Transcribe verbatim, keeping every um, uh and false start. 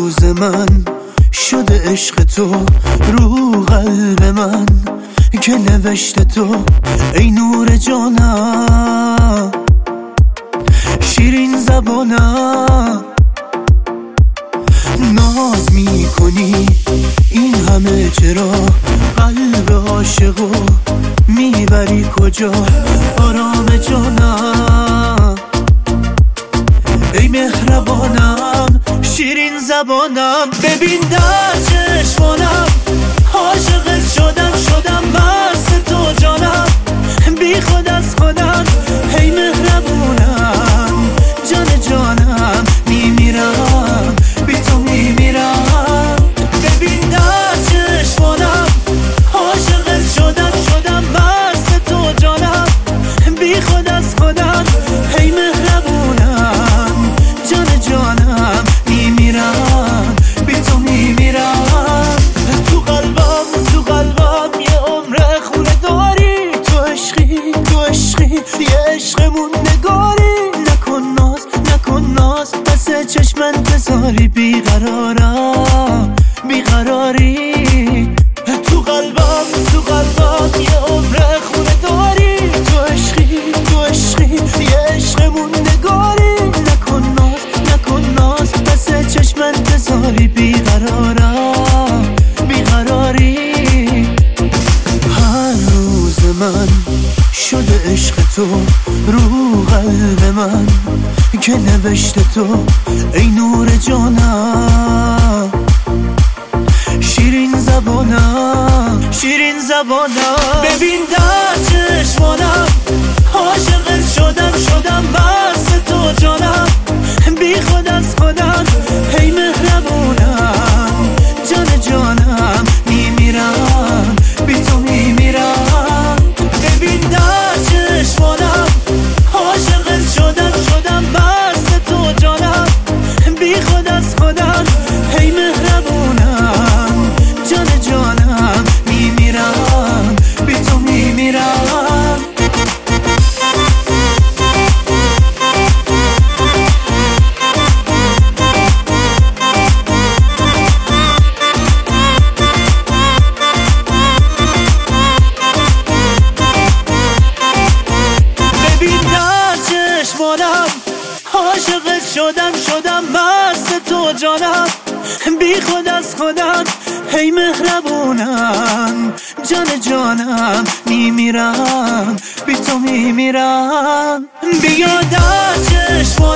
روز من شده عشق تو رو قلب من که نوشته تو ای نور جانم، شیرین زبانم. ناز میکنی این همه چرا، قلب عاشقو میبری کجا؟ آرام جانم ای مهربانم، شیرین زبانم. ببین در چشمانم عاشقت شدم، شدم مست تو جانم، بی خود از خودم ای مهربونم. جان جانم میمیرم، بی تو میمیرم. ببین در چشمانم عاشقت شدم، شدم مست تو جانم، بی خود از خودم ای مهربونم. جان جانم میمیرم، بی تو میمیرم. تو قلبم تو قلبم یه عمر خونه داری، تو عشقی تو عشقی یه عشقمون نگاری. نکن ناز نکن ناز پس چشمن بذاری، بیقرارم بیقراری. تو قلبم تو قلبم یه عمر خونه داری، تو عشقی تو عشقی یه عشقمون نگاری. نکن ناز نکن ناز پس چشمن بذاری، بیقرارم بیقراری. هر روز من شده عشق تو رو قلب من که نوشته تو ای نور جانم، شیرین زبانم شیرین زبانم. ببین در چشمانم عاشقت شدم، شدم مست تو جانم، بی خود از خودم ای مهربونم. جان جانم میمیرم، بی تو میمیرم. ببین در چشمانم عاشقت شدم، شدم مست تو جانم، بی خود از خودم ای مهربونم. جان جانم میمیرم، بی تو میمیرم. عاشقت شدم، شدم مست تو جانم، بی خود از خودم ای مهربونم. جان جانم میمیرم، بی تو میمیرم. بیا در چشم